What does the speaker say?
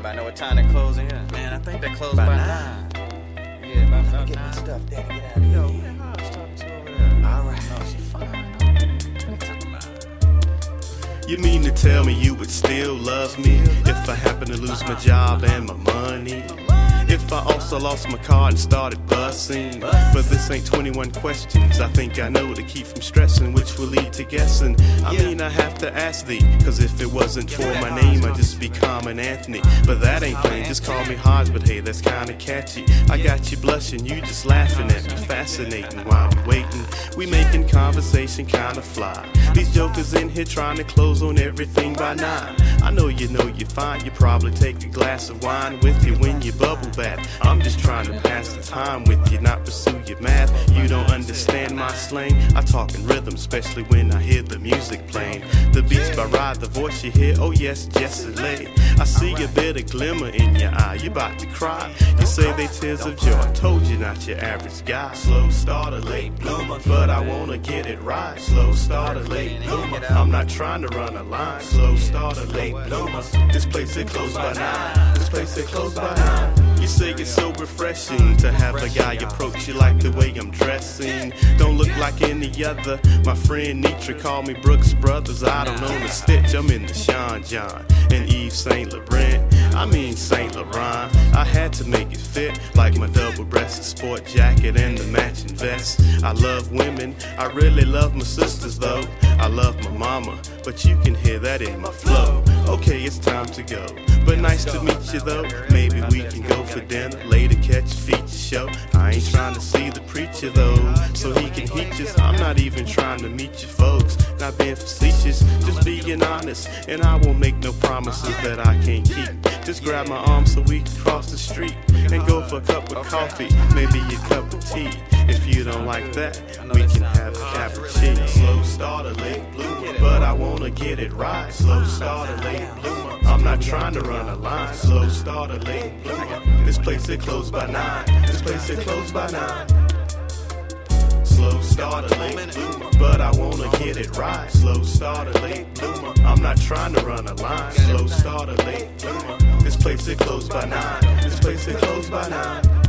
Anybody know what time they close in here? Man, I think they close by 9. Yeah, about Get 9. my stuff, Daddy. Get out of here. Yo, man, who I was talking to over there? All right. No, she fine. What you talking about? You mean to tell me you would still love me if I happen to lose my job and my money? If I also lost my car and started busing? But this ain't 21 questions I think I know to keep from stressing, which will lead to guessing. I mean, I have to ask thee, cause if it wasn't for my name I'd just be Common Anthony. But that ain't plain, just call me Hodge, but hey, that's kinda catchy. I got you blushing, you just laughing at me, fascinating while we waiting. We making conversation kinda fly. These jokers in here trying to close on everything by 9. I know you're fine, you probably take a glass of wine with you when you bubble bath. I'm just trying to pass the time with you, not pursue your math. You don't understand my slang, I talk in rhythm, especially when I hear the music playing. The beats by Ride, the voice you hear, oh yes, Jessie Lee. I see a bit of glimmer in your eye, you about to cry. You say they tears of joy, I told you not your average guy. Slow starter, late bloomer, but I wanna get it right. Slow starter, late bloomer, I'm not trying to run a line. Slow starter, late bloomer, this place it closed by 9. This place it closed by 9. You say it's so refreshing to have a guy approach you like the way I'm dressing. Don't look like any other. My friend Nitra called me Brooks Brothers. I don't own a stitch, I'm in the Sean John and Yves Saint Laurent. I mean Saint Laurent. I had to make it fit like my double-breasted sport jacket and the matching vest. I love women, I really love my sisters though. I love my mama, but you can hear that in my flow. Okay, it's time to go, but nice to meet you though. Maybe we can go for dinner, later catch a feature show. I ain't trying to see the preacher though, so he can heat us. I'm not even trying to meet you folks, not being facetious, just being honest. And I won't make no promises that I can't keep. Just grab my arm so we can cross the street and go for a cup of coffee, maybe a cup of tea. If you don't like that, we can have a cappuccino. Slow starter, late bloomer, but I wanna get it right. Slow starter, late bloomer, I'm not trying to run a line. Slow starter, late bloomer, this place it closed by 9. This place it closed by 9. Slow starter, late bloomer, but I wanna get it right. Slow starter, late bloomer, I'm not trying to run a line. Slow starter, late bloomer, this place it closed by 9. This place it closed by 9.